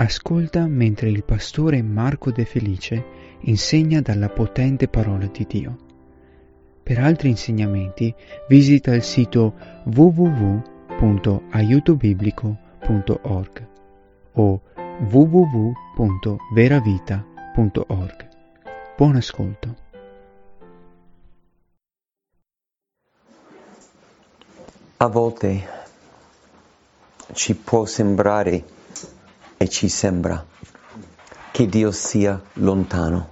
Ascolta mentre il pastore Marco De Felice insegna dalla potente parola di Dio. Per altri insegnamenti visita il sito www.aiutobiblico.org o www.veravita.org. Buon ascolto. A volte ci può sembrare e ci sembra che Dio sia lontano.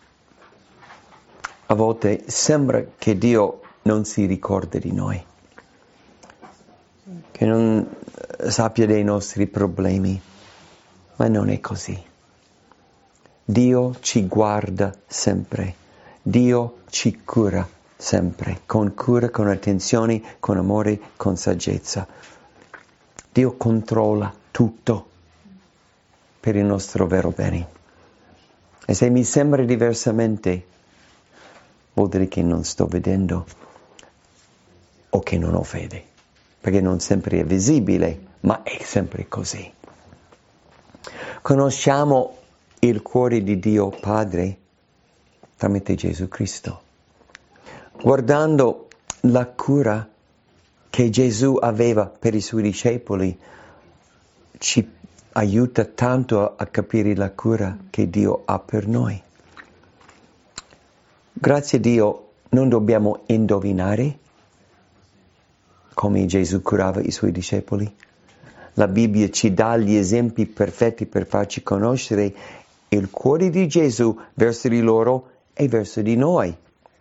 A volte sembra che Dio non si ricorda di noi, che non sappia dei nostri problemi, ma non è così. Dio ci guarda sempre, Dio ci cura sempre, con cura, con attenzione, con amore, con saggezza. Dio controlla tutto per il nostro vero bene. E se mi sembra diversamente, vuol dire che non sto vedendo o che non ho fede, perché non sempre è visibile, ma è sempre così. Conosciamo il cuore di Dio Padre tramite Gesù Cristo. Guardando la cura che Gesù aveva per i suoi discepoli, ci aiuta tanto a capire la cura che Dio ha per noi. Grazie a Dio non dobbiamo indovinare come Gesù curava i suoi discepoli. La Bibbia ci dà gli esempi perfetti per farci conoscere il cuore di Gesù verso di loro e verso di noi.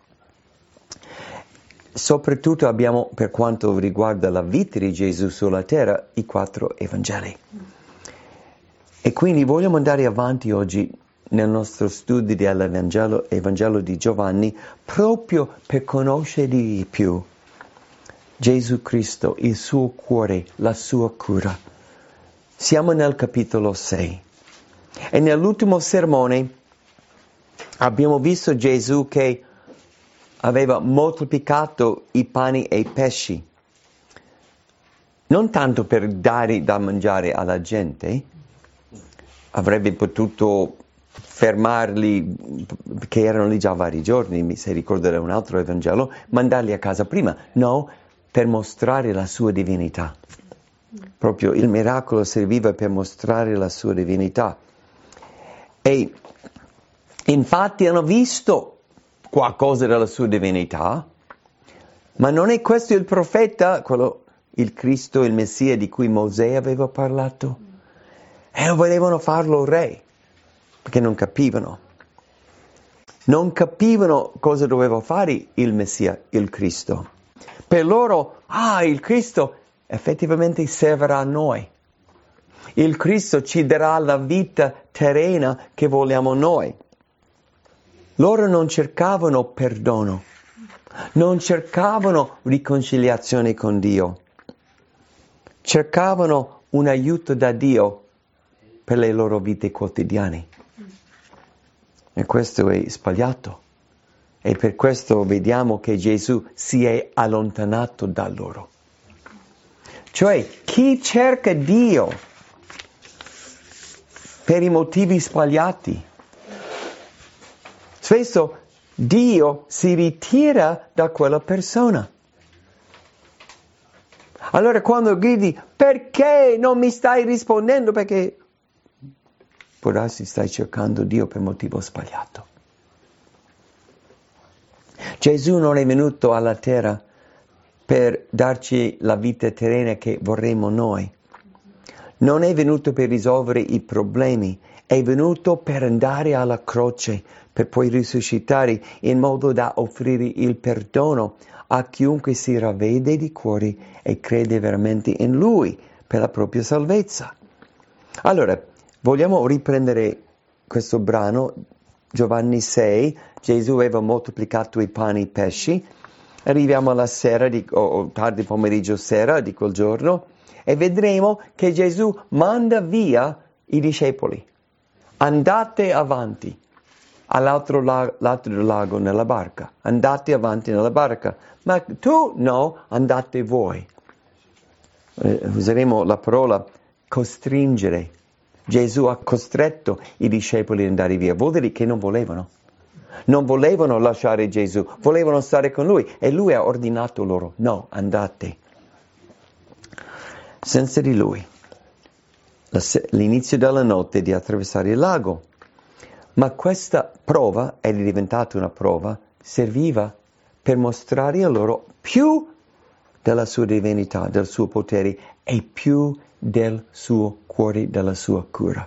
Soprattutto abbiamo, per quanto riguarda la vita di Gesù sulla terra, i 4 Evangeli. E quindi vogliamo andare avanti oggi nel nostro studio dell'Evangelo di Giovanni proprio per conoscere di più Gesù Cristo, il suo cuore, la sua cura. Siamo nel capitolo 6 e nell'ultimo sermone abbiamo visto Gesù che aveva moltiplicato i pani e i pesci, non tanto per dare da mangiare alla gente, avrebbe potuto fermarli, che erano lì già vari giorni, se ricorderà un altro Evangelo, mandarli a casa prima. No, per mostrare la sua divinità. Proprio il miracolo serviva per mostrare la sua divinità. E infatti hanno visto qualcosa della sua divinità, ma non è questo il profeta, il Cristo, il Messia di cui Mosè aveva parlato? E volevano farlo re, perché non capivano. Non capivano cosa doveva fare il Messia, il Cristo. Per loro, il Cristo effettivamente servirà a noi. Il Cristo ci darà la vita terrena che vogliamo noi. Loro non cercavano perdono, non cercavano riconciliazione con Dio, cercavano un aiuto da Dio per le loro vite quotidiane. E questo è sbagliato. E per questo vediamo che Gesù si è allontanato da loro. Cioè, chi cerca Dio per i motivi sbagliati, spesso Dio si ritira da quella persona. Allora quando gridi, perché non mi stai rispondendo? Perché può darsi stai cercando Dio per motivo sbagliato. Gesù non è venuto alla terra per darci la vita terrena che vorremmo noi. Non è venuto per risolvere i problemi, è venuto per andare alla croce, per poi risuscitare in modo da offrire il perdono a chiunque si ravvede di cuore e crede veramente in Lui per la propria salvezza. Allora, vogliamo riprendere questo brano, Giovanni 6, Gesù aveva moltiplicato i pani e i pesci, arriviamo alla sera, o tardi pomeriggio sera di quel giorno, e vedremo che Gesù manda via i discepoli. Andate avanti all'altro lago nella barca, andate avanti nella barca, ma tu no, andate voi. Useremo la parola costringere. Gesù ha costretto i discepoli ad andare via. Vuol dire che non volevano. Non volevano lasciare Gesù, volevano stare con Lui. E Lui ha ordinato loro, no, andate. Senza di Lui. L'inizio della notte di attraversare il lago. Ma questa prova, è diventata una prova, serviva per mostrare a loro più della sua divinità, del suo potere e più del suo cuore, della sua cura.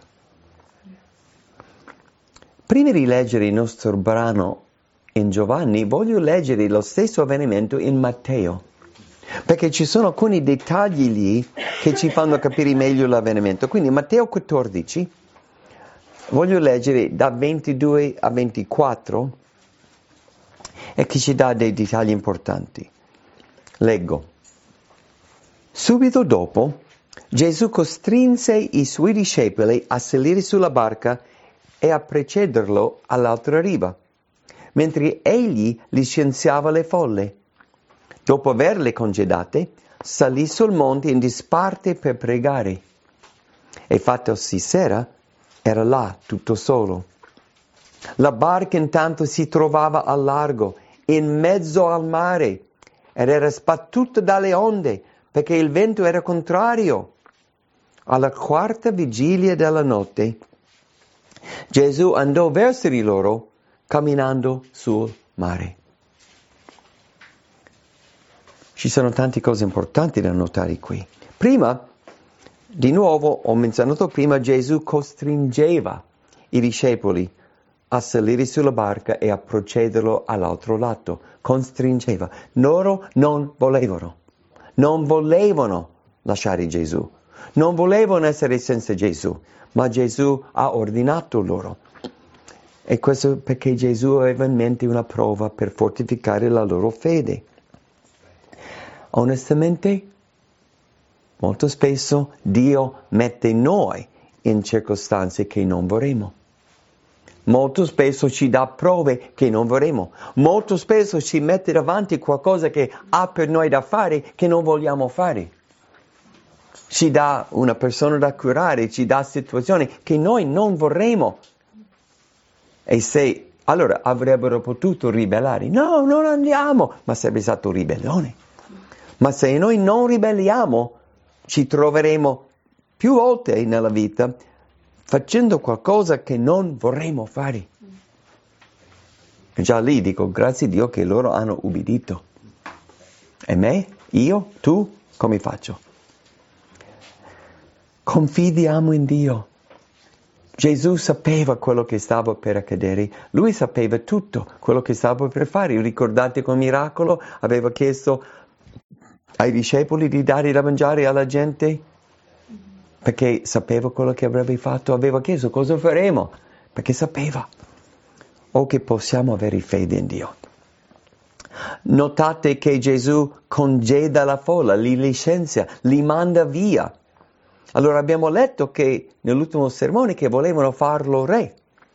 Prima di leggere il nostro brano in Giovanni, voglio leggere lo stesso avvenimento in Matteo, perché ci sono alcuni dettagli lì che ci fanno capire meglio l'avvenimento. Quindi Matteo 14, voglio leggere da 22 a 24 e che ci dà dei dettagli importanti. Leggo. Subito dopo, Gesù costrinse i suoi discepoli a salire sulla barca e a precederlo all'altra riva, mentre egli licenziava le folle. Dopo averle congedate, salì sul monte in disparte per pregare. E fattosi sera, era là tutto solo. La barca intanto si trovava al largo, in mezzo al mare, ed era sbattuta dalle onde, perché il vento era contrario. Alla quarta vigilia della notte, Gesù andò verso di loro, camminando sul mare. Ci sono tante cose importanti da notare qui. Prima, di nuovo, ho menzionato prima, Gesù costringeva i discepoli a salire sulla barca e a procederlo all'altro lato. Costringeva. Loro non volevano lasciare Gesù. Non volevano essere senza Gesù, ma Gesù ha ordinato loro. E questo perché Gesù aveva in mente una prova per fortificare la loro fede. Onestamente, molto spesso Dio mette noi in circostanze che non vorremmo. Molto spesso ci dà prove che non vorremmo. Molto spesso ci mette davanti qualcosa che ha per noi da fare che non vogliamo fare. Ci dà una persona da curare, ci dà situazioni che noi non vorremmo. E se allora avrebbero potuto ribellare, no, non andiamo, ma sarebbe stato ribellione. Ma se noi non ribelliamo, ci troveremo più volte nella vita facendo qualcosa che non vorremmo fare. E già lì dico, grazie a Dio che loro hanno ubbidito. E me? Io? Tu? Come faccio? Confidiamo in Dio. Gesù sapeva quello che stava per accadere. Lui sapeva tutto quello che stava per fare. Ricordate quel miracolo? Aveva chiesto ai discepoli di dare da mangiare alla gente? Perché sapeva quello che avrebbe fatto. Aveva chiesto cosa faremo? Perché sapeva. O che possiamo avere fede in Dio. Notate che Gesù congeda la folla, li licenzia, li manda via. Allora abbiamo letto che nell'ultimo sermone che volevano farlo re.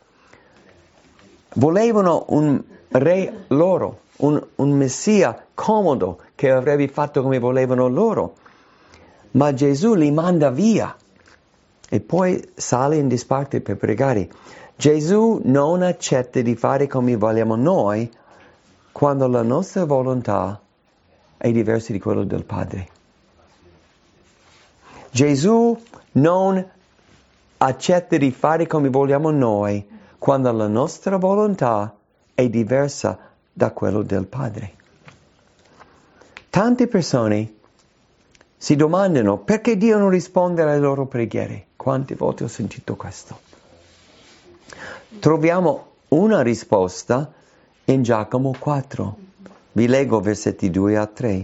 Volevano un re loro, un messia comodo che avrebbe fatto come volevano loro. Ma Gesù li manda via e poi sale in disparte per pregare. Gesù non accetta di fare come vogliamo noi quando la nostra volontà è diversa di quella del Padre. Gesù non accetta di fare come vogliamo noi quando la nostra volontà è diversa da quella del Padre. Tante persone si domandano perché Dio non risponde alle loro preghiere. Quante volte ho sentito questo? Troviamo una risposta in Giacomo 4. Vi leggo versetti 2 a 3.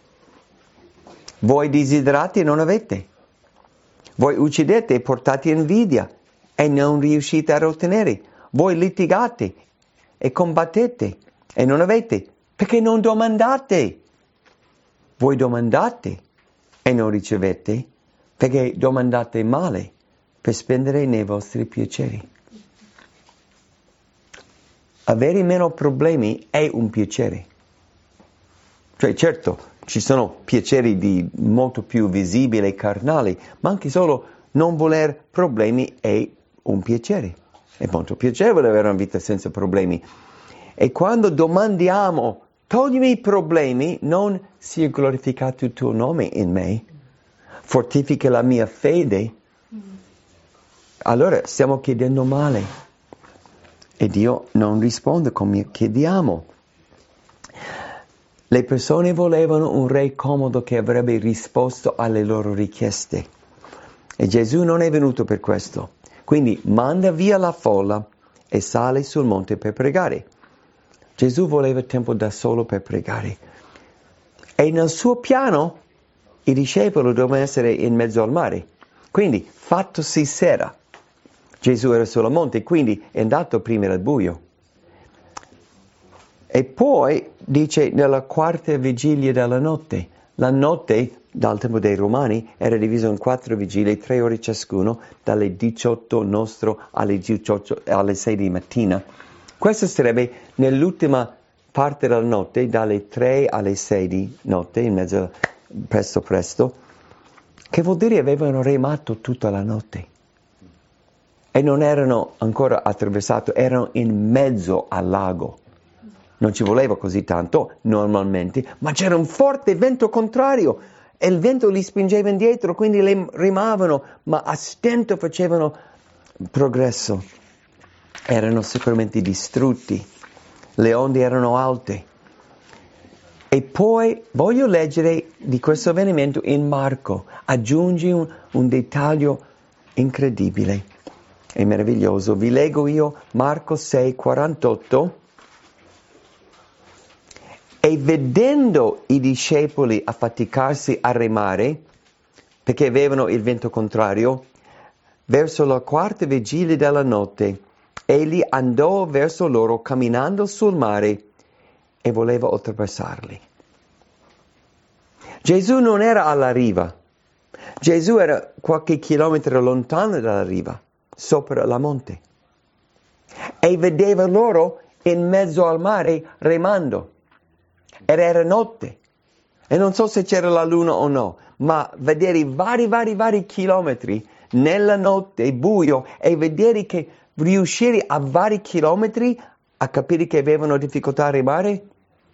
Voi desiderate e non avete. Voi uccidete e portate invidia e non riuscite a ottenere. Voi litigate e combattete e non avete perché non domandate. Voi domandate e non ricevete perché domandate male per spendere nei vostri piaceri. Avere meno problemi è un piacere. Cioè certo, ci sono piaceri molto più visibili e carnali, ma anche solo Non voler problemi è un piacere. È molto piacevole avere una vita senza problemi. E quando domandiamo, toglimi i problemi, non sia glorificato il tuo nome in me, fortifica la mia fede, allora stiamo chiedendo male. E Dio non risponde come chiediamo. Le persone volevano un re comodo che avrebbe risposto alle loro richieste. E Gesù non è venuto per questo. Quindi manda via la folla e sale sul monte per pregare. Gesù voleva tempo da solo per pregare. E nel suo piano i discepoli dovevano essere in mezzo al mare. Quindi, fattosi sera, Gesù era sul monte, quindi è andato prima al buio. E poi dice nella quarta vigilia della notte. La notte, dal tempo dei Romani, era divisa in 4 vigilie, 3 ore ciascuno, dalle 18 nostro alle 6 di mattina. Questo sarebbe nell'ultima parte della notte, dalle 3 alle 6 di notte, in mezzo presto, che vuol dire avevano remato tutta la notte. E non erano ancora attraversati, erano in mezzo al lago. Non ci voleva così tanto, normalmente, ma c'era un forte vento contrario e il vento li spingeva indietro, quindi le remavano, ma a stento facevano progresso. Erano sicuramente distrutti, le onde erano alte. E poi voglio leggere di questo avvenimento in Marco, aggiungi un dettaglio incredibile e meraviglioso. Vi leggo io Marco 6:48. E vedendo i discepoli affaticarsi a remare, perché avevano il vento contrario, verso la quarta vigilia della notte, egli andò verso loro camminando sul mare e voleva oltrepassarli. Gesù non era alla riva, Gesù era qualche chilometro lontano dalla riva, sopra la monte, e vedeva loro in mezzo al mare remando. Ed era notte, e non so se c'era la luna o no, ma vedere vari chilometri nella notte, buio, e vedere che riuscire a vari chilometri a capire che avevano difficoltà a remare.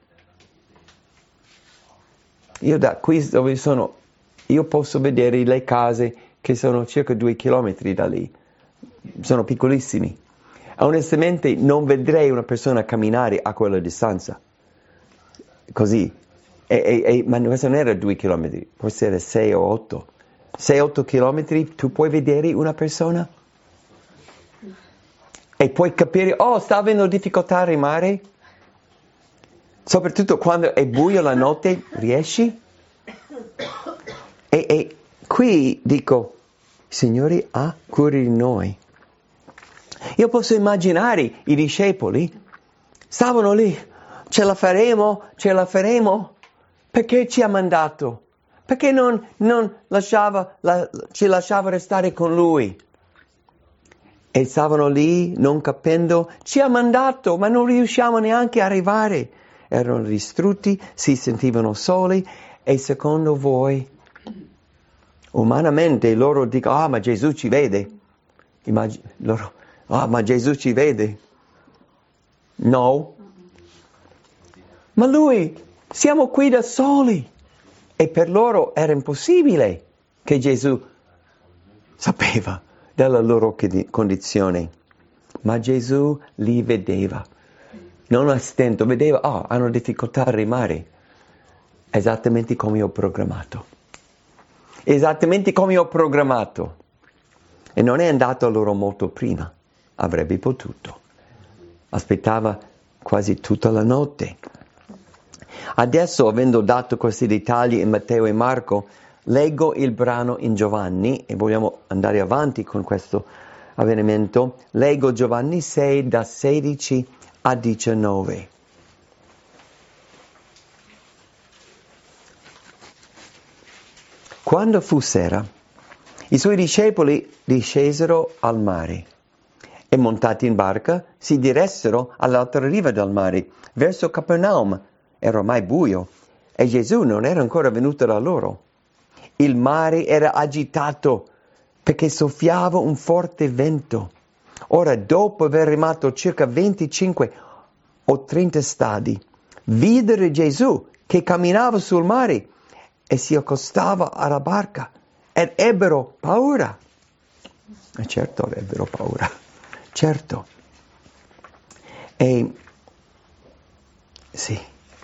Io da qui dove sono, io posso vedere le case che sono circa 2 chilometri da lì, sono piccolissimi. Onestamente non vedrei una persona camminare a quella distanza. Così, ma questo non era 2 chilometri, forse era 6 o 8. 6-8 chilometri, tu puoi vedere una persona? E puoi capire, sta avendo difficoltà a remare? Soprattutto quando è buio la notte, riesci? E qui dico, Signore, ha cura di noi. Io posso immaginare i discepoli, stavano lì. Ce la faremo? Perché ci ha mandato? Perché non ci lasciava restare con lui? E stavano lì non capendo, ci ha mandato, ma non riusciamo neanche a arrivare. Erano distrutti, si sentivano soli, e secondo voi, umanamente loro dicono, ma Gesù ci vede. Ma Gesù ci vede. No. Ma lui, siamo qui da soli. E per loro era impossibile che Gesù sapeva della loro condizione. Ma Gesù li vedeva. Non a stento, vedeva, hanno difficoltà a remare. Esattamente come ho programmato. Esattamente come ho programmato. E non è andato a loro molto prima. Avrebbe potuto. Aspettava quasi tutta la notte. Adesso, avendo dato questi dettagli in Matteo e Marco, leggo il brano in Giovanni e vogliamo andare avanti con questo avvenimento. Leggo Giovanni 6 da 16 a 19. Quando fu sera, i suoi discepoli discesero al mare e montati in barca si diressero all'altra riva del mare, verso Capernaum. Era ormai buio e Gesù non era ancora venuto da loro. Il mare era agitato perché soffiava un forte vento. Ora, dopo aver remato circa 25 o 30 stadi, videro Gesù che camminava sul mare e si accostava alla barca ed ebbero paura. E certo ebbero paura, certo. E sì.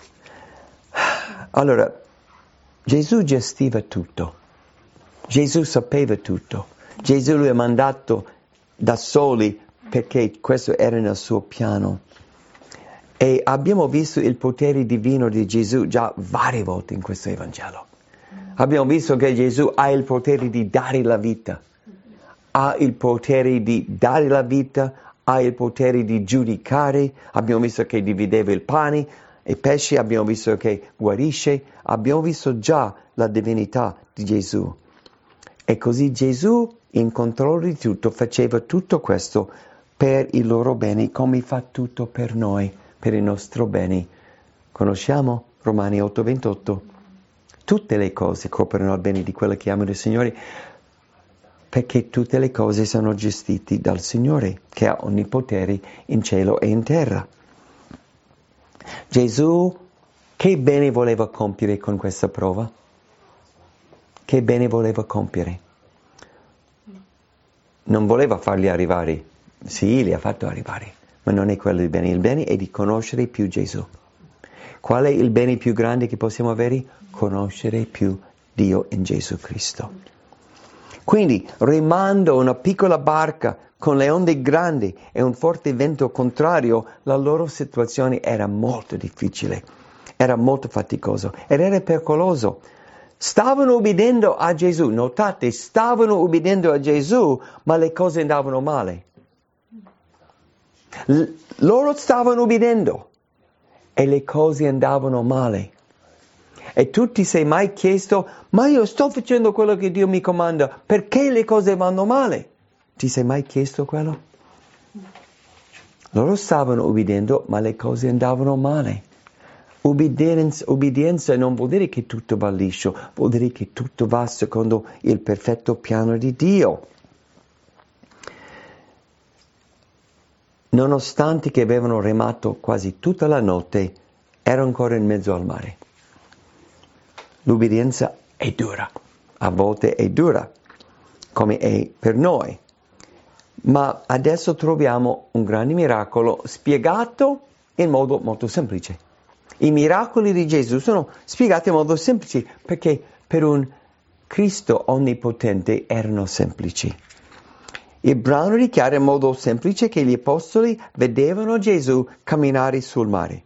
Allora, Gesù gestiva tutto. Gesù sapeva tutto. Gesù lo ha mandato da soli perché questo era nel suo piano. E abbiamo visto il potere divino di Gesù già varie volte in questo Evangelo. Abbiamo visto che Gesù ha il potere di dare la vita. Ha il potere di dare la vita, ha il potere di giudicare. Abbiamo visto che divideva il pane e i pesci, abbiamo visto che guarisce. Abbiamo visto già la divinità di Gesù. E così Gesù, in controllo di tutto, faceva tutto questo per il loro bene, come fa tutto per noi, per il nostro bene. Conosciamo Romani 8:28? Tutte le cose cooperano al bene di quelli che amano il Signore, perché tutte le cose sono gestite dal Signore, che ha ogni potere in cielo e in terra. Gesù, che bene voleva compiere con questa prova? Che bene voleva compiere? Non voleva farli arrivare, sì, li ha fatto arrivare, ma non è quello il bene è di conoscere più Gesù. Qual è il bene più grande che possiamo avere? Conoscere più Dio in Gesù Cristo. Quindi, remando una piccola barca con le onde grandi e un forte vento contrario, la loro situazione era molto difficile, era molto faticoso ed era pericoloso. Stavano ubbidendo a Gesù, notate, stavano ubbidendo a Gesù, ma le cose andavano male. Loro stavano ubbidendo e le cose andavano male. E tu ti sei mai chiesto, ma io sto facendo quello che Dio mi comanda, perché le cose vanno male? Ti sei mai chiesto quello? Loro stavano ubbidendo, ma le cose andavano male. Ubbidienza non vuol dire che tutto va liscio, vuol dire che tutto va secondo il perfetto piano di Dio. Nonostante che avevano remato quasi tutta la notte, erano ancora in mezzo al mare. L'ubbidienza è dura, a volte è dura, come è per noi. Ma adesso troviamo un grande miracolo spiegato in modo molto semplice. I miracoli di Gesù sono spiegati in modo semplice perché per un Cristo onnipotente erano semplici. Il brano dichiara in modo semplice che gli apostoli vedevano Gesù camminare sul mare.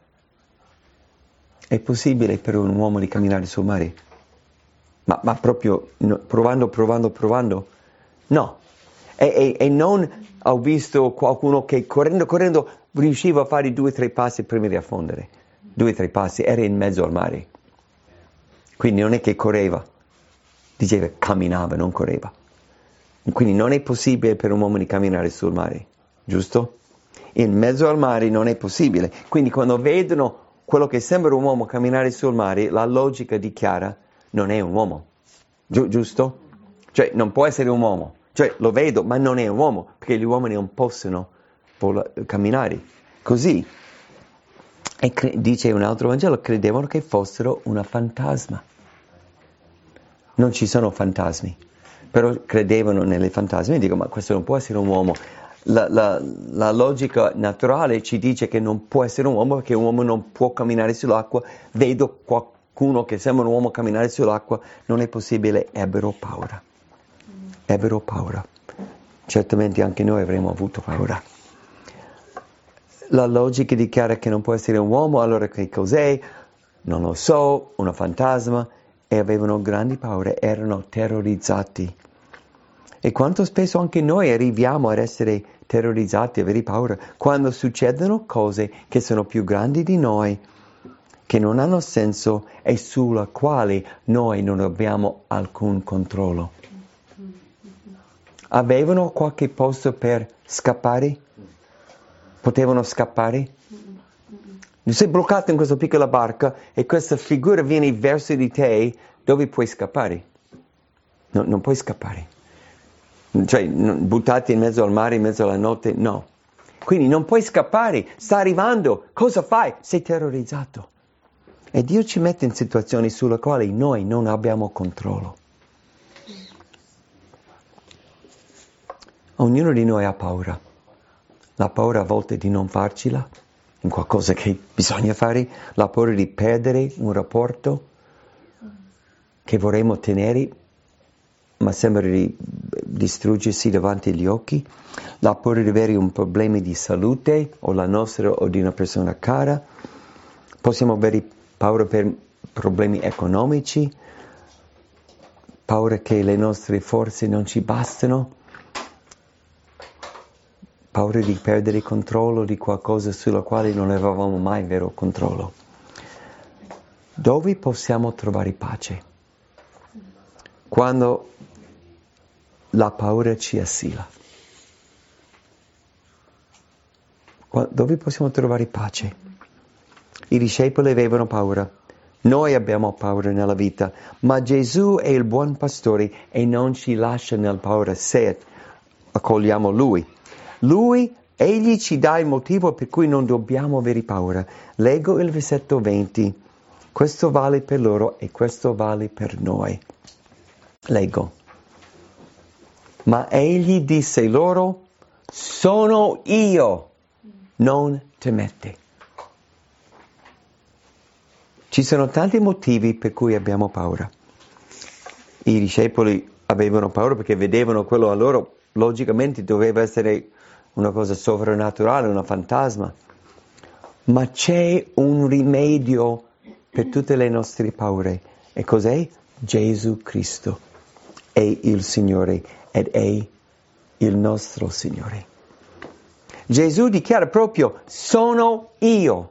È possibile per un uomo di camminare sul mare? Ma proprio provando? No. E non ho visto qualcuno che correndo riusciva a fare 2 o 3 passi prima di affondere. 2 o 3 passi, era in mezzo al mare. Quindi non è che correva, diceva camminava, non correva. Quindi non è possibile per un uomo di camminare sul mare, giusto? In mezzo al mare non è possibile. Quindi quando vedono quello che sembra un uomo camminare sul mare, la logica dichiara non è un uomo, giusto? Cioè non può essere un uomo. Cioè lo vedo, ma non è un uomo, perché gli uomini non possono camminare così. E dice un altro Vangelo, credevano che fossero una fantasma. Non ci sono fantasmi, però credevano nelle fantasmi e dicono, ma questo non può essere un uomo. La logica naturale ci dice che non può essere un uomo perché un uomo non può camminare sull'acqua. Vedo qualcuno che sembra un uomo camminare sull'acqua, non è possibile, ebbero paura. Certamente anche noi avremmo avuto paura. La logica dichiara che non può essere un uomo, allora che cos'è? Non lo so, una fantasma, e avevano grandi paure, erano terrorizzati. E quanto spesso anche noi arriviamo ad essere terrorizzati, avere paura, quando succedono cose che sono più grandi di noi, che non hanno senso e sulla quale noi non abbiamo alcun controllo. Avevano qualche posto per scappare? Potevano scappare? Sei bloccato in questa piccola barca e questa figura viene verso di te, dove puoi scappare? No, non puoi scappare. cioè buttati in mezzo al mare, in mezzo alla notte, no. Quindi non puoi scappare, sta arrivando, cosa fai? Sei terrorizzato. E Dio ci mette in situazioni sulle quali noi non abbiamo controllo. Ognuno di noi ha paura. La paura a volte di non farcela, in qualcosa che bisogna fare, la paura di perdere un rapporto che vorremmo tenere, ma sembra di distruggersi davanti agli occhi, la paura di avere un problema di salute, o la nostra o di una persona cara, possiamo avere paura per problemi economici, paura che le nostre forze non ci bastano, paura di perdere il controllo di qualcosa sulla quale non avevamo mai vero controllo. Dove possiamo trovare pace? Quando la paura ci assilla. Dove possiamo trovare pace? I discepoli avevano paura. Noi abbiamo paura nella vita, ma Gesù è il buon pastore e non ci lascia nella paura se accogliamo Lui. Egli ci dà il motivo per cui non dobbiamo avere paura. Leggo il versetto 20. Questo vale per loro e questo vale per noi. Leggo. Ma egli disse loro, sono io, non temete. Ci sono tanti motivi per cui abbiamo paura. I discepoli avevano paura perché vedevano quello a loro, logicamente doveva essere una cosa sovrannaturale, una fantasma. Ma c'è un rimedio per tutte le nostre paure. E cos'è? Gesù Cristo è il Signore ed è il nostro Signore. Gesù dichiara proprio, sono io.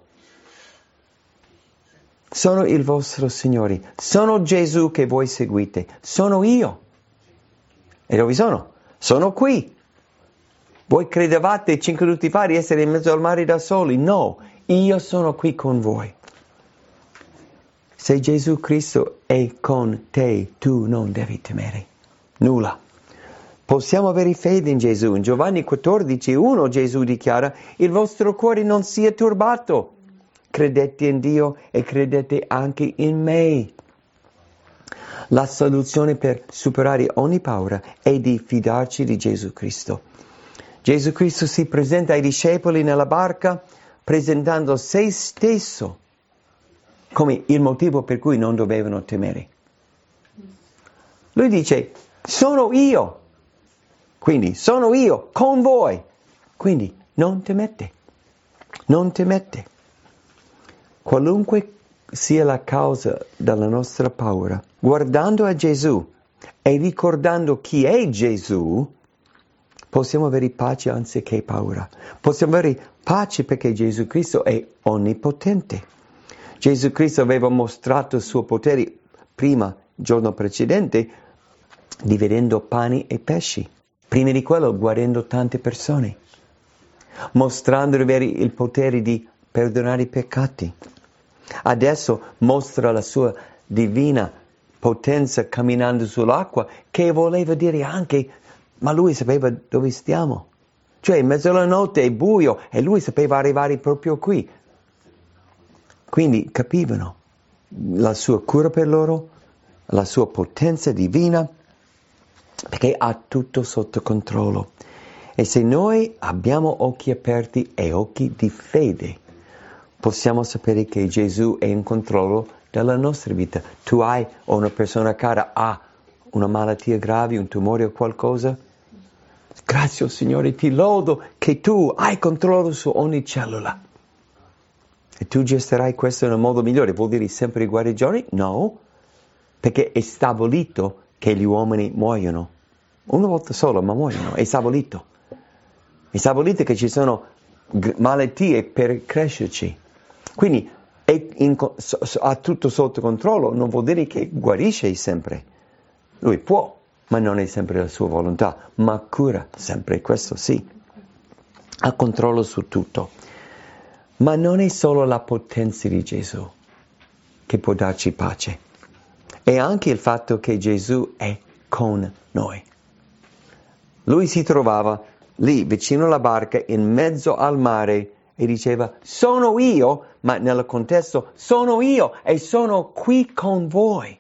Sono il vostro Signore. Sono Gesù che voi seguite. Sono io. E dove sono? Sono qui. Voi credevate 5 minuti fa di essere in mezzo al mare da soli? No, io sono qui con voi. Se Gesù Cristo è con te, tu non devi temere nulla. Possiamo avere fede in Gesù. In Giovanni 14:1 Gesù dichiara, il vostro cuore non sia turbato. Credete in Dio e credete anche in me. La soluzione per superare ogni paura è di fidarci di Gesù Cristo. Gesù Cristo si presenta ai discepoli nella barca presentando se stesso come il motivo per cui non dovevano temere. Lui dice, sono io, quindi sono io con voi, quindi non temete, non temete. Qualunque sia la causa della nostra paura, guardando a Gesù e ricordando chi è Gesù, possiamo avere pace anziché paura. Possiamo avere pace perché Gesù Cristo è onnipotente. Gesù Cristo aveva mostrato il suo potere prima, il giorno precedente, dividendo pani e pesci. Prima di quello, guarendo tante persone. Mostrando di avere il potere di perdonare i peccati. Adesso mostra la sua divina potenza camminando sull'acqua, che voleva dire anche, ma lui sapeva dove stiamo. Cioè in mezzo alla notte è buio e lui sapeva arrivare proprio qui. Quindi capivano la sua cura per loro, la sua potenza divina, perché ha tutto sotto controllo. E se noi abbiamo occhi aperti e occhi di fede, possiamo sapere che Gesù è in controllo della nostra vita. Tu hai, o una persona cara ha una malattia grave, un tumore o qualcosa? Grazie Signore, ti lodo che tu hai controllo su ogni cellula. E tu gestirai questo in un modo migliore. Vuol dire sempre i guarigioni? No, perché è stabilito che gli uomini muoiono. Una volta solo, ma muoiono. È stabilito. È stabilito che ci sono malattie per crescerci. Quindi ha tutto sotto controllo, non vuol dire che guarisce sempre. Lui può, ma non è sempre la sua volontà, ma cura sempre, questo sì. Ha controllo su tutto. Ma non è solo la potenza di Gesù che può darci pace, è anche il fatto che Gesù è con noi. Lui si trovava lì vicino alla barca in mezzo al mare e diceva sono io, ma nel contesto sono io e sono qui con voi.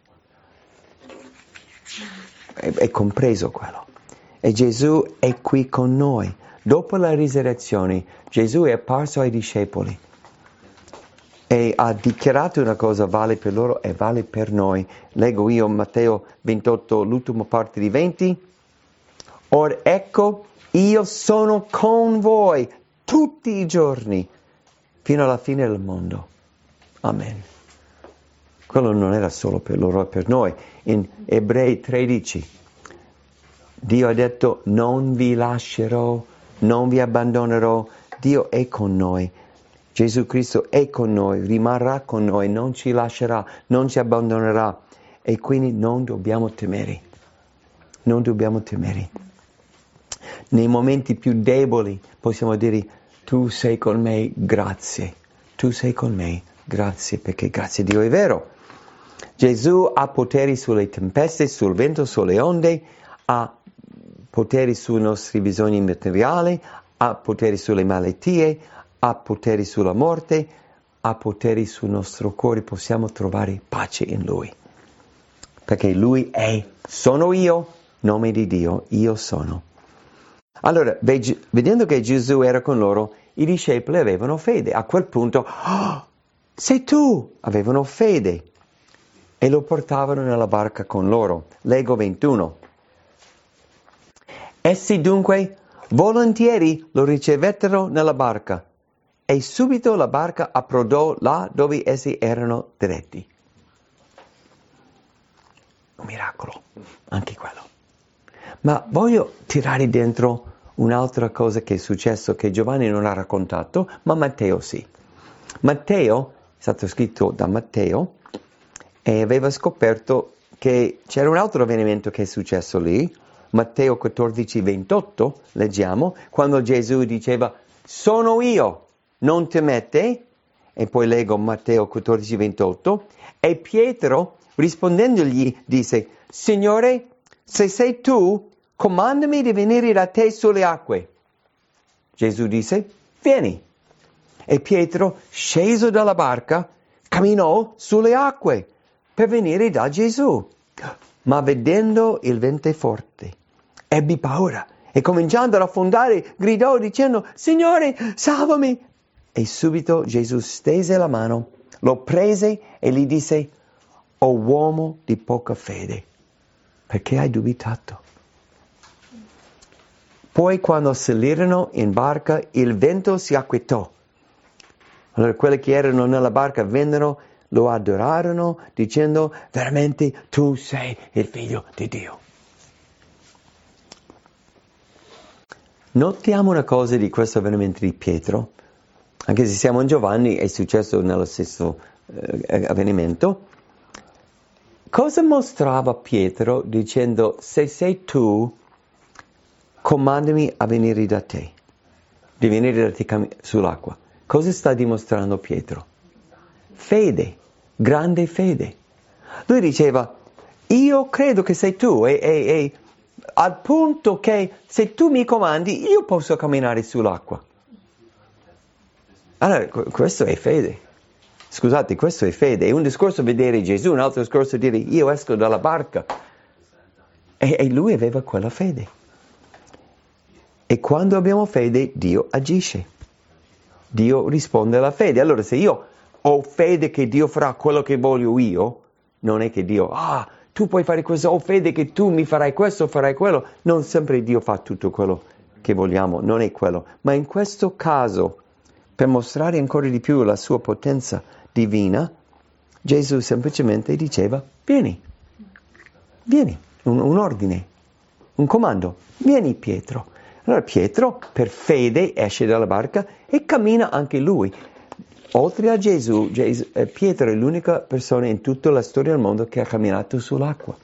È compreso quello. E Gesù è qui con noi. Dopo la risurrezione Gesù è apparso ai discepoli e ha dichiarato una cosa, vale per loro e vale per noi. Leggo io Matteo 28, l'ultima parte di 20. Or ecco, io sono con voi tutti i giorni, fino alla fine del mondo. Amen. Quello non era solo per loro e per noi. In Ebrei 13, Dio ha detto, non vi lascerò, non vi abbandonerò. Dio è con noi. Gesù Cristo è con noi, rimarrà con noi, non ci lascerà, non ci abbandonerà. E quindi non dobbiamo temere. Non dobbiamo temere. Nei momenti più deboli possiamo dire, tu sei con me, grazie. Tu sei con me, grazie, perché grazie a Dio è vero. Gesù ha poteri sulle tempeste, sul vento, sulle onde, ha poteri sui nostri bisogni materiali, ha poteri sulle malattie, ha poteri sulla morte, ha poteri sul nostro cuore, possiamo trovare pace in Lui. Perché Lui è, sono io, nome di Dio, io sono. Allora, vedendo che Gesù era con loro, i discepoli avevano fede. A quel punto, oh, sei tu! Avevano fede. E lo portavano nella barca con loro. Leggo 21. Essi dunque volentieri lo ricevettero nella barca e subito la barca approdò là dove essi erano diretti. Un miracolo, anche quello. Ma voglio tirare dentro un'altra cosa che è successo che Giovanni non ha raccontato, ma Matteo sì. Matteo, è stato scritto da Matteo, e aveva scoperto che c'era un altro avvenimento che è successo lì, Matteo 14, 28, leggiamo, quando Gesù diceva, sono io, non temete, e poi leggo Matteo 14, 28, e Pietro rispondendogli disse, Signore, se sei tu, comandami di venire da te sulle acque. Gesù disse, vieni. E Pietro, sceso dalla barca, camminò sulle acque per venire da Gesù. Ma vedendo il vento forte, ebbe paura e cominciando ad affondare, gridò dicendo, Signore, salvami. E subito Gesù stese la mano, lo prese e gli disse, o uomo di poca fede, perché hai dubitato? Poi quando salirono in barca, il vento si acquietò. Allora quelli che erano nella barca vennero, lo adorarono, dicendo, veramente tu sei il figlio di Dio. Notiamo una cosa di questo avvenimento di Pietro, anche se siamo in Giovanni, è successo nello stesso avvenimento. Cosa mostrava Pietro dicendo, se sei tu, comandami a venire da te, di venire da te sull'acqua. Cosa sta dimostrando Pietro? Fede, grande fede. Lui diceva, io credo che sei tu e al punto che se tu mi comandi io posso camminare sull'acqua. Allora, questo è fede. Scusate, questo è fede. È un discorso vedere Gesù, un altro discorso dire io esco dalla barca. E lui aveva quella fede. E quando abbiamo fede, Dio agisce. Dio risponde alla fede. Allora, se io ho fede che Dio farà quello che voglio io, non è che Dio, tu puoi fare questo, ho fede che tu mi farai questo, farai quello. Non sempre Dio fa tutto quello che vogliamo, non è quello. Ma in questo caso, per mostrare ancora di più la sua potenza divina, Gesù semplicemente diceva, vieni, un ordine, un comando, vieni Pietro. Allora Pietro, per fede, esce dalla barca e cammina anche lui. Oltre a Gesù, Pietro è l'unica persona in tutta la storia del mondo che ha camminato sull'acqua.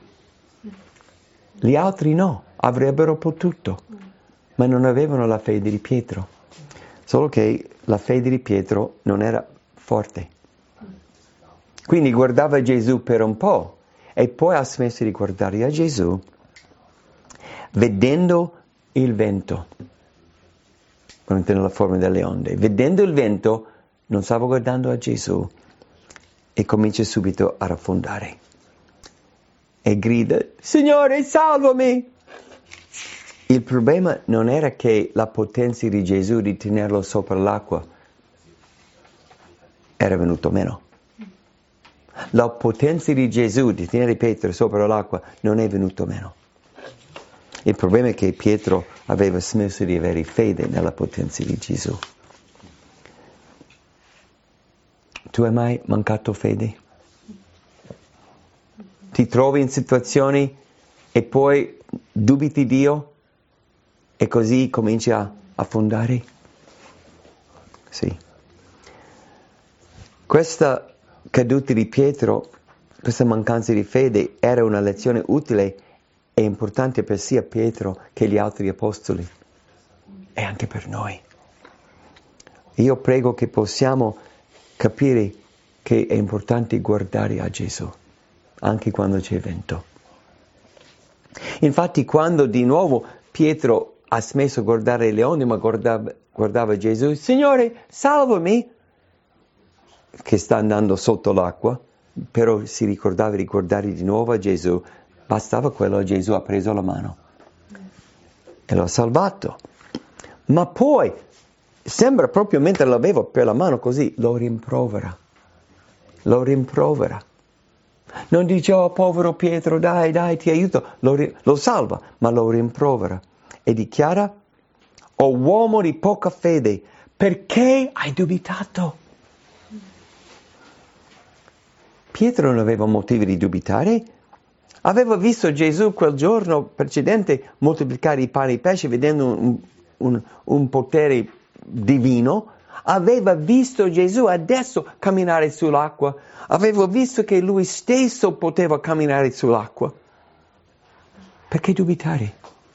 Gli altri no, avrebbero potuto, ma non avevano la fede di Pietro. Solo che la fede di Pietro non era forte. Quindi guardava Gesù per un po' e poi ha smesso di guardare a Gesù. vedendo il vento, nella forma delle onde, vedendo il vento, non stava guardando a Gesù e comincia subito a affondare. E grida, Signore, salvami! Il problema non era che la potenza di Gesù di tenerlo sopra l'acqua era venuto meno. La potenza di Gesù di tenere Pietro sopra l'acqua non è venuto meno. Il problema è che Pietro aveva smesso di avere fede nella potenza di Gesù. Tu hai mai mancato fede? Ti trovi in situazioni e poi dubiti Dio e così cominci a affondare? Sì. Questa caduta di Pietro, questa mancanza di fede era una lezione utile e importante per sia Pietro che gli altri apostoli e anche per noi. Io prego che possiamo capire che è importante guardare a Gesù anche quando c'è vento. Infatti quando di nuovo Pietro ha smesso di guardare le onde ma guardava Gesù, Signore, salvami, che sta andando sotto l'acqua, però si ricordava di guardare di nuovo a Gesù, bastava quello, Gesù ha preso la mano e lo ha salvato. Ma poi, sembra proprio mentre l'aveva per la mano così, lo rimprovera. Non dice, oh povero Pietro, dai, ti aiuto, lo salva, ma lo rimprovera e dichiara, oh uomo di poca fede, perché hai dubitato? Pietro non aveva motivi di dubitare, aveva visto Gesù quel giorno precedente moltiplicare i pani e i pesci vedendo un potere divino, aveva visto Gesù adesso camminare sull'acqua, aveva visto che lui stesso poteva camminare sull'acqua. Perché dubitare?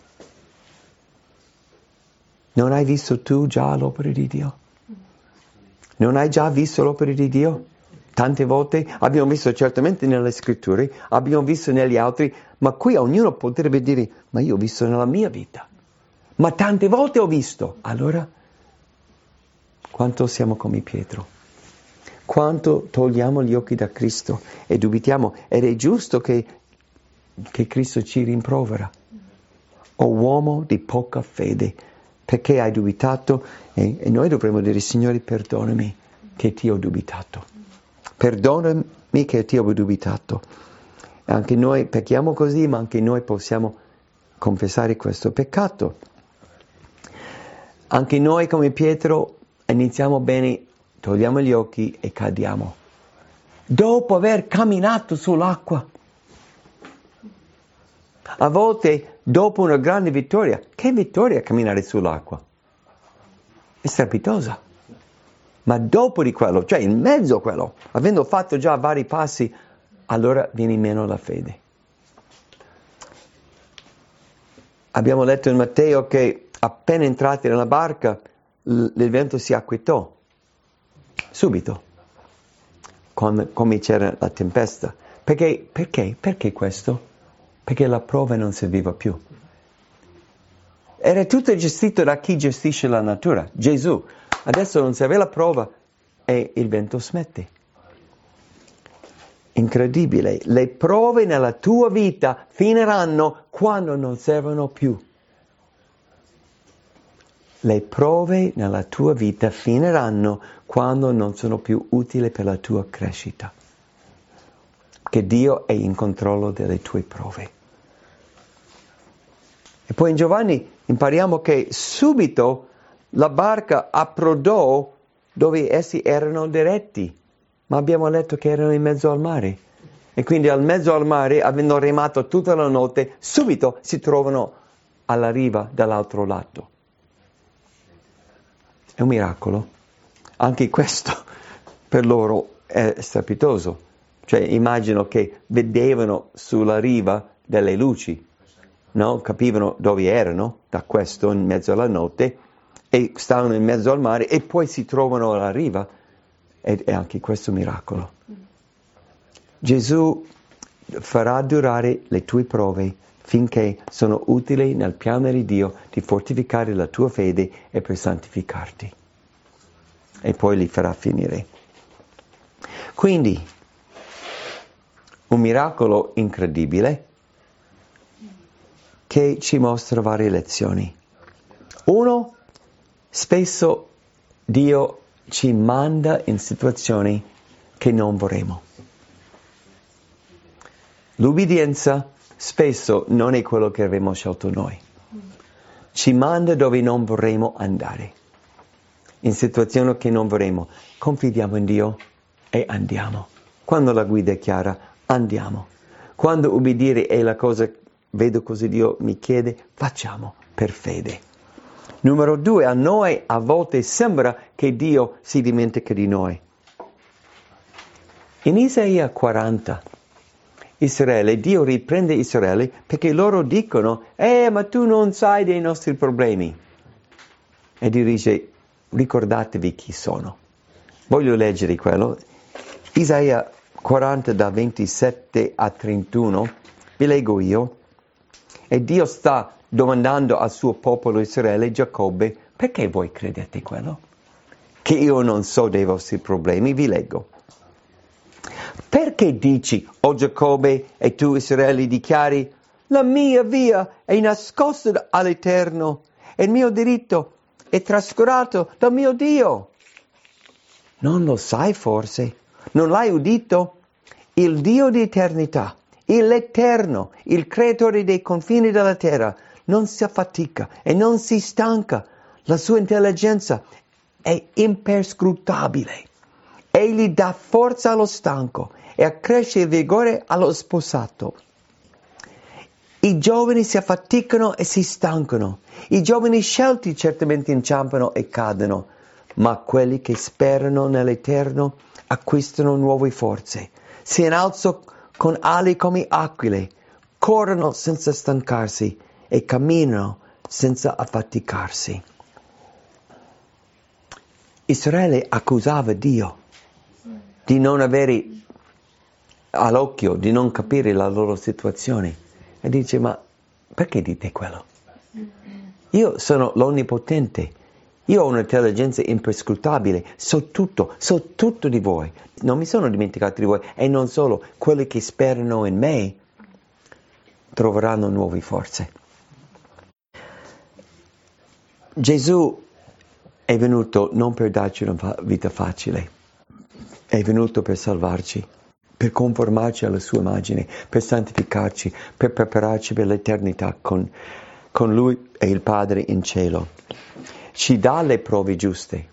Non hai visto tu già l'opera di Dio? Non hai già visto l'opera di Dio? Tante volte abbiamo visto certamente nelle scritture, abbiamo visto negli altri, ma qui ognuno potrebbe dire, ma io ho visto nella mia vita. Ma tante volte ho visto. Allora, quanto siamo come Pietro? Quanto togliamo gli occhi da Cristo e dubitiamo? Ed è giusto che Cristo ci rimprovera. O uomo di poca fede, perché hai dubitato? E noi dovremmo dire, Signore, perdonami che ti ho dubitato. Perdonami che ti ho dubitato. Anche noi pecchiamo così, ma anche noi possiamo confessare questo peccato. Anche noi come Pietro iniziamo bene, togliamo gli occhi e cadiamo. Dopo aver camminato sull'acqua. A volte, dopo una grande vittoria, che vittoria camminare sull'acqua? È strepitosa. Ma dopo di quello, cioè in mezzo a quello, avendo fatto già vari passi, allora viene meno la fede. Abbiamo letto in Matteo che appena entrati nella barca, il vento si acquietò. Subito. Come c'era la tempesta. Perché questo? Perché la prova non serviva più. Era tutto gestito da chi gestisce la natura, Gesù. Adesso non serve la prova e il vento smette. Incredibile, le prove nella tua vita finiranno quando non servono più. Le prove nella tua vita finiranno quando non sono più utili per la tua crescita. Che Dio è in controllo delle tue prove. E poi in Giovanni impariamo che subito la barca approdò dove essi erano diretti, ma abbiamo letto che erano in mezzo al mare. E quindi al mezzo al mare, avendo remato tutta la notte, subito si trovano alla riva dall'altro lato. È un miracolo. Anche questo per loro è strepitoso. Cioè immagino che vedevano sulla riva delle luci, no? Capivano dove erano, da questo in mezzo alla notte, e stavano in mezzo al mare e poi si trovano alla riva. È anche questo un miracolo. Gesù farà durare le tue prove finché sono utili nel piano di Dio di fortificare la tua fede e per santificarti. E poi li farà finire. Quindi, un miracolo incredibile che ci mostra varie lezioni. Uno, spesso Dio ci manda in situazioni che non vorremmo. L'ubbidienza spesso non è quello che avremmo scelto noi. Ci manda dove non vorremmo andare, in situazioni che non vorremmo. Confidiamo in Dio e andiamo. Quando la guida è chiara, andiamo. Quando ubbidire è la cosa, vedo cosa Dio mi chiede, facciamo per fede. Numero 2, a noi a volte sembra che Dio si dimentica di noi. In Isaia 40, Israele, Dio riprende Israele perché loro dicono, ma tu non sai dei nostri problemi. E Dio dice, ricordatevi chi sono. Voglio leggere quello. Isaia 40 da 27 a 31, vi leggo io. E Dio sta domandando al suo popolo Israele, Giacobbe, perché voi credete quello? Che io non so dei vostri problemi, vi leggo. Perché dici, o Giacobbe, e tu Israele dichiari, la mia via è nascosta all'Eterno, e il mio diritto è trascurato dal mio Dio? Non lo sai forse? Non l'hai udito? Il Dio di eternità, l'Eterno, il creatore dei confini della terra, non si affatica e non si stanca. La sua intelligenza è imperscrutabile. Egli dà forza allo stanco e accresce il vigore allo sposato. I giovani si affaticano e si stancano. I giovani scelti certamente inciampano e cadono, ma quelli che sperano nell'Eterno acquistano nuove forze. Si innalzano con ali come aquile, corrono senza stancarsi e camminano senza affaticarsi. Israele accusava Dio di non avere all'occhio, di non capire la loro situazione. E dice, ma perché dite quello? Io sono l'Onnipotente, io ho un'intelligenza imperscrutabile, so tutto di voi. Non mi sono dimenticato di voi, e non solo, quelli che sperano in me troveranno nuove forze. Gesù è venuto non per darci una vita facile, è venuto per salvarci, per conformarci alla sua immagine, per santificarci, per prepararci per l'eternità con Lui e il Padre in cielo. Ci dà le prove giuste,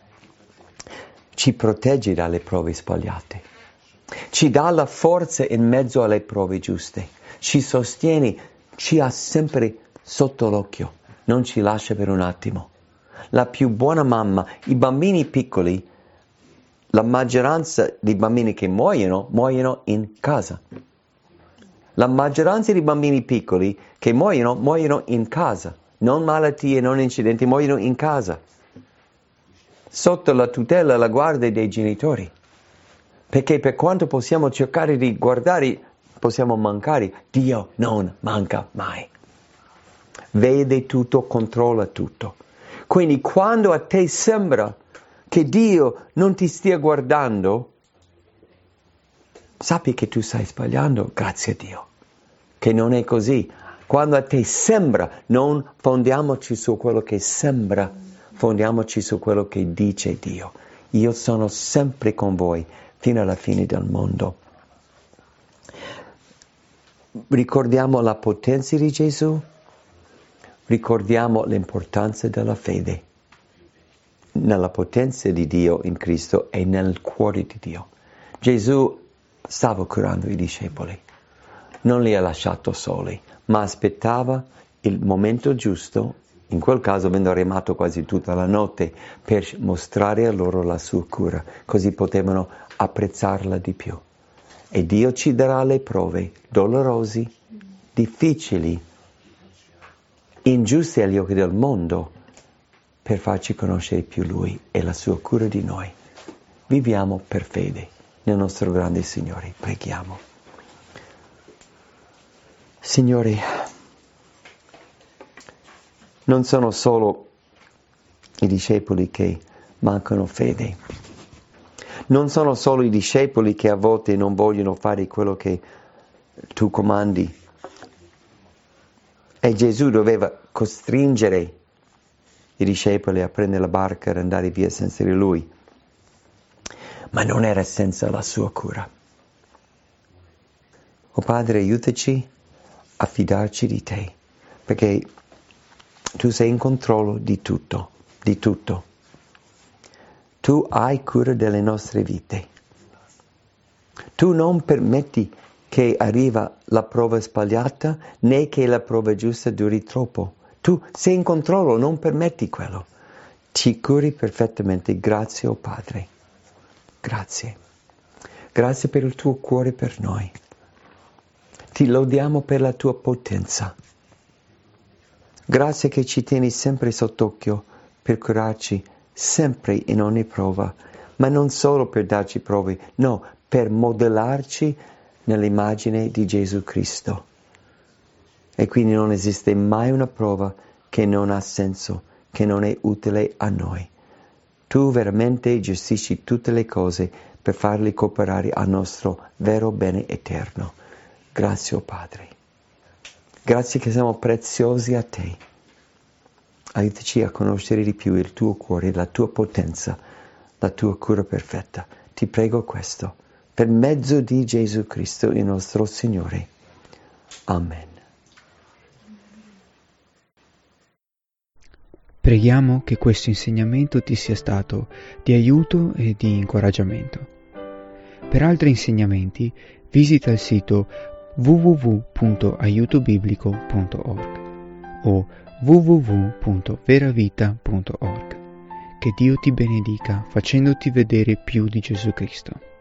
ci protegge dalle prove sbagliate, ci dà la forza in mezzo alle prove giuste, ci sostiene, ci ha sempre sotto l'occhio, non ci lascia per un attimo. La più buona mamma, i bambini piccoli, la maggioranza dei bambini che muoiono in casa. La maggioranza dei bambini piccoli che muoiono in casa. Non malattie, non incidenti, muoiono in casa. Sotto la tutela e la guardia dei genitori. Perché per quanto possiamo cercare di guardare, possiamo mancare. Dio non manca mai. Vede tutto, controlla tutto. Quindi quando a te sembra che Dio non ti stia guardando, sappi che tu stai sbagliando, grazie a Dio, che non è così. Quando a te sembra, non fondiamoci su quello che sembra, fondiamoci su quello che dice Dio. Io sono sempre con voi, fino alla fine del mondo. Ricordiamo la potenza di Gesù, ricordiamo l'importanza della fede, nella potenza di Dio in Cristo e nel cuore di Dio. Gesù stava curando i discepoli, non li ha lasciati soli, ma aspettava il momento giusto, in quel caso avendo remato quasi tutta la notte, per mostrare a loro la sua cura, così potevano apprezzarla di più. E Dio ci darà le prove dolorosi, difficili, ingiuste agli occhi del mondo, per farci conoscere più Lui e la sua cura di noi. Viviamo per fede nel nostro grande Signore. Preghiamo. Signore, Non sono solo i discepoli che mancano fede. Non sono solo i discepoli che a volte non vogliono fare quello che tu comandi. E Gesù doveva costringere i discepoli a prendere la barca e andare via senza di lui. Ma non era senza la sua cura. Oh Padre, aiutaci a fidarci di te, perché tu sei in controllo di tutto, di tutto. Tu hai cura delle nostre vite. Tu non permetti che arriva la prova sbagliata, né che la prova giusta duri troppo. Tu sei in controllo, non permetti quello. Ci curi perfettamente. Grazie, oh Padre. Grazie. Grazie per il tuo cuore per noi. Ti lodiamo per la tua potenza. Grazie che ci tieni sempre sott'occhio per curarci sempre in ogni prova, ma non solo per darci prove, no, per modellarci nell'immagine di Gesù Cristo. E quindi non esiste mai una prova che non ha senso, che non è utile a noi. Tu veramente gestisci tutte le cose per farli cooperare al nostro vero bene eterno. Grazie, oh Padre. Grazie che siamo preziosi a te. Aiutaci a conoscere di più il tuo cuore, la tua potenza, la tua cura perfetta. Ti prego questo, per mezzo di Gesù Cristo, il nostro Signore. Amen. Preghiamo che questo insegnamento ti sia stato di aiuto e di incoraggiamento. Per altri insegnamenti visita il sito www.aiutobiblico.org o www.veravita.org. Che Dio ti benedica facendoti vedere più di Gesù Cristo.